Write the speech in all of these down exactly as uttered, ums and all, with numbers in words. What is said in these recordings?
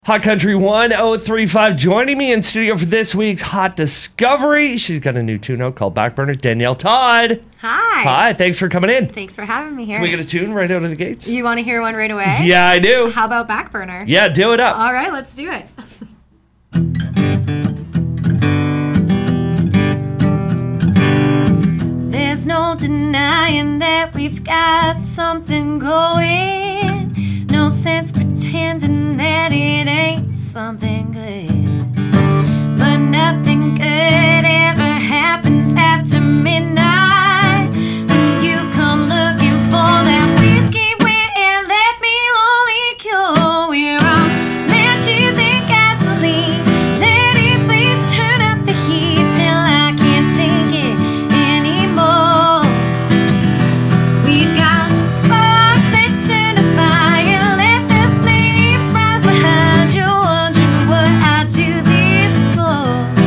Hot Country one oh three five joining me in studio for this week's Hot Discovery. She's got a new tune out called Backburner. Danielle Todd. Hi. Hi, thanks for coming in. Thanks for having me here. Can we get a tune right out of the gates? You want to hear one right away? Yeah, I do. How about Backburner? Yeah, do it up. All right, let's do it. There's no denying that we've got something going. No sense pretending that it ain't something good. But nothing good ever happens after midnight. When you come looking for that whiskey and let me only cure. We're on matches and gasoline. Let it please turn up the heat till I can't take it anymore. We've got sparks that turn to fire. Let the flames rise behind you, wondering what I do this for.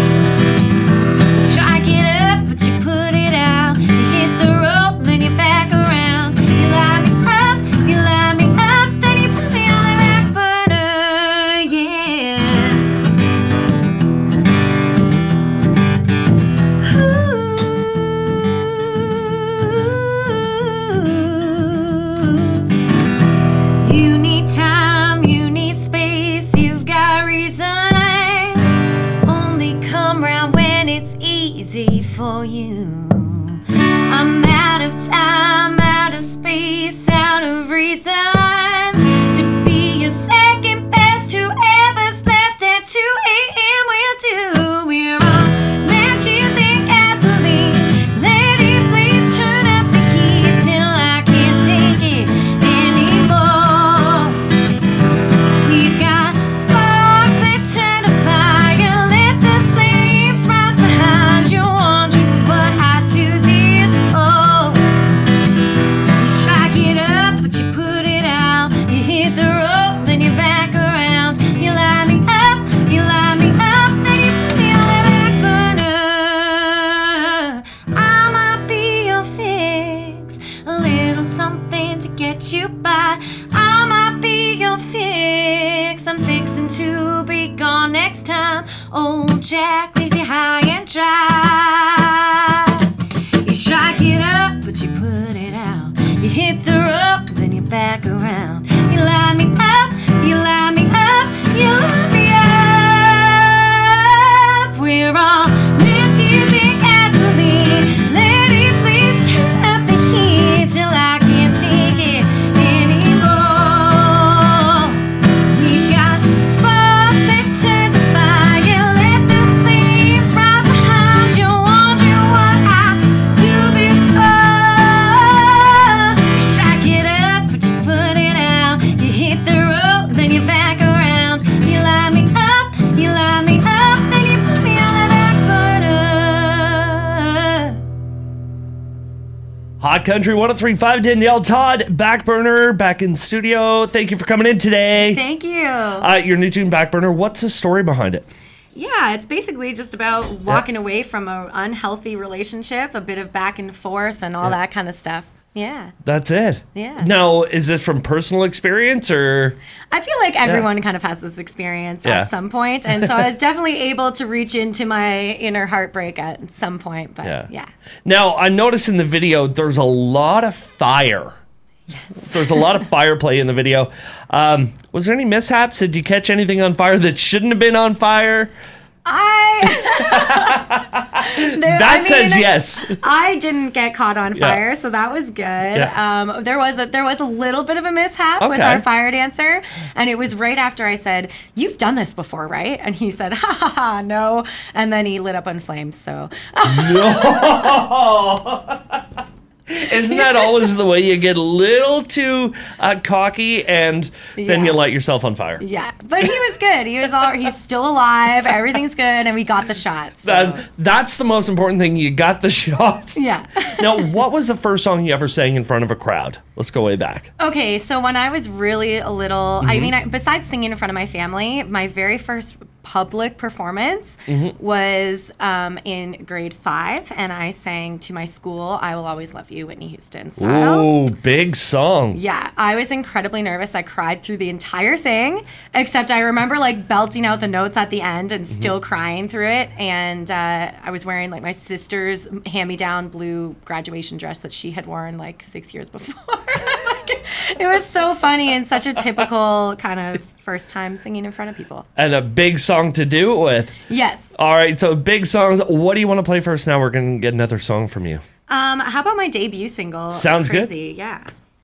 Strike it up, but you put it out. You hit the rope, then you back around. You line me up, you line me up, then you put me on the back burner, yeah. Ooh. You need time, you need space, you've got reasons. Only come round when it's easy for you. I'm out of time, out of space, out of reason to be your second best. Whoever's left at two a.m. will do. We're on matches and gasoline. Let it please turn up the heat till I can't take it anymore. We've got sparks that turn to fire. Let the flames rise behind you, wondering what I do this for. You strike it up, but you put it out. You hit the rope, then you back around. You line me up, you line me up, then you put me on the back burner. I might be your fix, a little something to get you by. I might be your fix, I'm fixing to be gone next time. Old Jack leaves you high and dry. You strike it up, but you put it out. You hit the rope, then you back around. You line me up, you line me up, you line me up. We're all matches and gasoline. Let it please turn up the heat till I can't take it anymore. We've got sparks that turn to fire. Let the flames rise behind you, wondering what I do this for. Strike it up, but you put it out. You hit the rope, then you back around. You line me up, you line me up, then you put me on the back burner. Hot Country one oh three five, Danielle Todd, Backburner, back in studio. Thank you for coming in today. Thank you. Uh, your new tune, Backburner. What's the story behind it? Yeah, it's basically just about walking away from an unhealthy relationship, a bit of back and forth and all Yeah. that kind of stuff. Yeah. That's it. Yeah. Now, is this from personal experience or? I feel like everyone kind of has this experience Yeah. at some point, and so I was definitely able to reach into my inner heartbreak at some point, but Yeah. yeah. Now, I noticed in the video there's a lot of fire. Yes. There's a lot of fire play in the video. Um, was there any mishaps? Did you catch anything on fire that shouldn't have been on fire? I there, That I says mean, yes. I didn't get caught on Yeah. fire, so that was good. Yeah. Um, there was a there was a little bit of a mishap with Okay. our fire dancer, and it was right after I said, "You've done this before, right?" And he said, "Ha ha ha, no," and then he lit up in flames. So No. Isn't that always the way? You get a little too uh, cocky and then Yeah. you light yourself on fire. yeah, but he was good. He was all he's still alive. Everything's good, and we got the shot. So. That, that's the most important thing. You got the shot. Yeah. Now, what was the first song you ever sang in front of a crowd? Let's go way back. Okay, so when I was really a little, I mean, I, besides singing in front of my family, my very first public performance Mm-hmm. was um, in grade five, and I sang to my school, I Will Always Love You, Whitney Houston style. Ooh, big song. Yeah, I was incredibly nervous. I cried through the entire thing, except I remember like belting out the notes at the end and still Mm-hmm. crying through it. And uh, I was wearing like my sister's hand-me-down blue graduation dress that she had worn like six years before. Like, it was so funny and such a typical kind of first time singing in front of people. And a big song to do it with. Yes. All right, so big songs. What do you want to play first now? We're going to get another song from you. Um, how about my debut single? Sounds good. Crazy? Yeah.